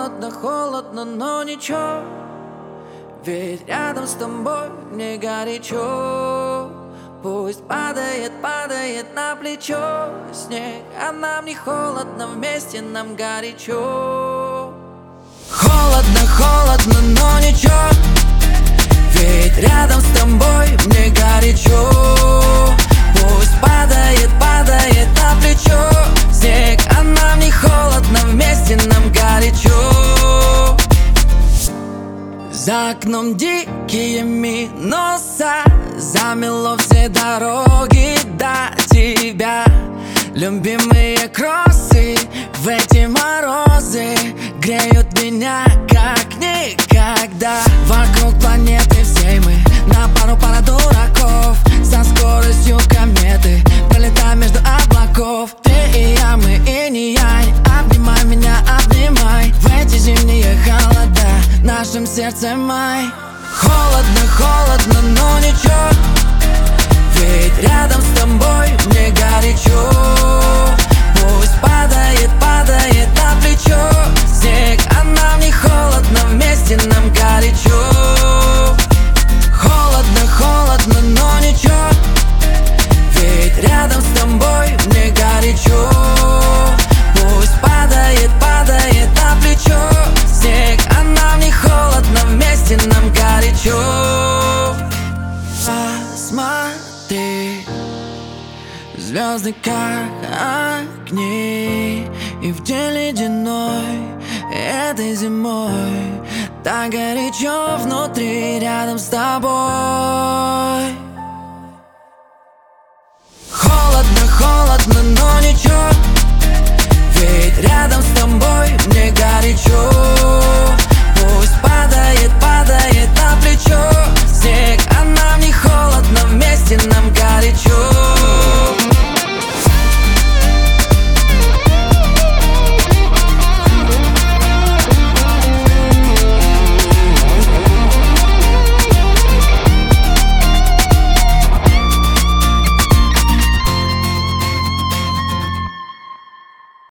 холодно, холодно, но ничего, ведь рядом с тобой мне горячо. Пусть падает, падает на плечо снег, а нам не холодно, вместе нам горячо. Холодно, холодно, но ничего, ведь рядом с тобой мне горячо. Пусть падает, падает на плечо снег, а нам не холодно, вместе нам горячо. За окном дикие минуса, замело все дороги до тебя. Любимые кроссы в эти морозы греют меня как никогда. Вокруг планеты всей мы на пара дураков, со скоростью кометы пролетаем между облаков. Ты и я, мы и не янь, обнимай меня, обнимай. В эти зимние холода в нашем сердце май. Холодно, холодно, но ничего, ведь рядом с тобой мне горячо. Пусть падает, падает на плечо снег, а нам не холодно, вместе нам горячо. Холодно, холодно, но ничего, ведь рядом с тобой мне горячо. Пусть падает, падает на плечо снег, а нам не холодно, вместе нам горячо. Посмотри, звезды как огни, и в день ледяной этой зимой так горячо внутри рядом с тобой. Холодно, холодно, но ничего, ведь рядом с тобой мне горячо.